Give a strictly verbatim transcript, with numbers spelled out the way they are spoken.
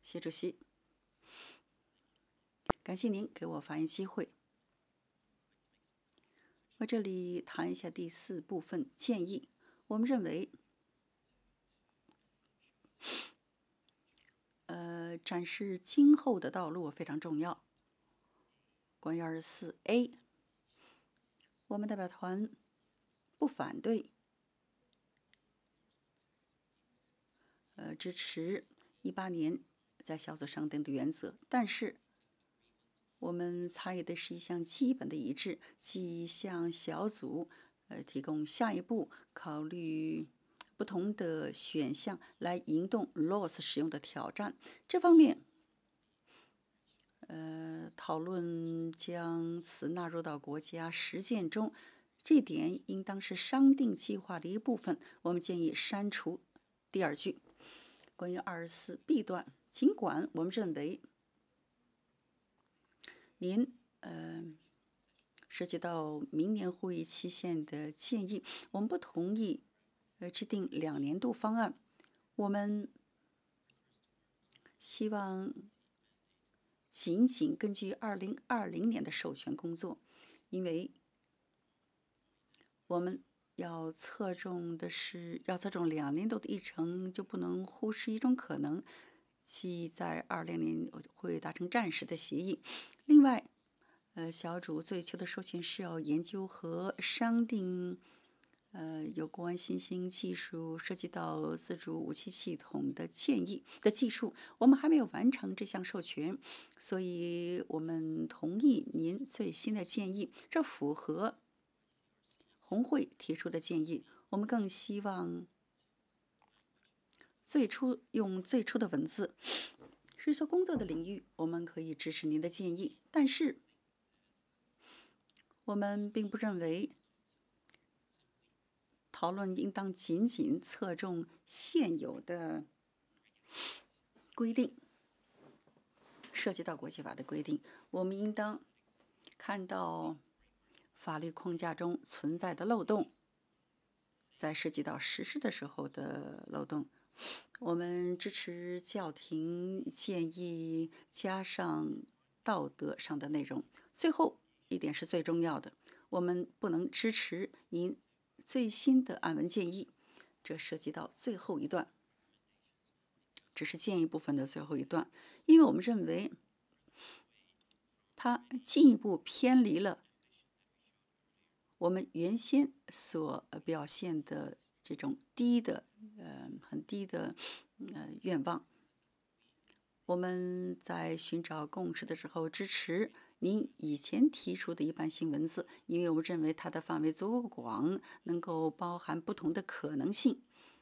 谢主席，感谢您给我发言机会。我这里谈一下第四部分建议。我们认为，呃，展示今后的道路非常重要。关于二十四 A，我们代表团不反对，呃，支持一八年在小组商定的原则，但是我们参与的是一项基本的一致，即向小组呃提供下一步考虑不同的选项来引动 L O S 使用的挑战。这方面，呃，讨论将此纳入到国家实践中，这点应当是商定计划的一部分。我们建议删除第二句。关于二十四 B 段，尽管我们认为您呃涉及到明年会议期限的建议，我们不同意呃制定两年度方案。我们希望仅仅根据二零二零年的授权工作，因为我们要侧重的是要侧重两年度的议程，就不能忽视一种可能，即在二零年会达成暂时的协议。另外，呃，小组最初的授权是要研究和商定，呃，有关新兴技术涉及到自主武器系统的建议的技术，我们还没有完成这项授权，所以我们同意您最新的建议，这符合红会提出的建议。我们更希望最初用最初的文字。是说工作的领域，我们可以支持您的建议，但是我们并不认为讨论应当仅仅侧重现有的规定，涉及到国际法的规定，我们应当看到法律框架中存在的漏洞，在涉及到实施的时候的漏洞。我们支持教廷建议加上道德上的内容。最后一点是最重要的，我们不能支持您最新的案文建议，这涉及到最后一段，只是建议部分的最后一段，因为我们认为它进一步偏离了我们原先所表现的这种低的呃很低的呃愿望。我们在寻找共识的时候，支持您以前提出的一般性文字，因为我们认为它的范围足够广，能够包含不同的可能性。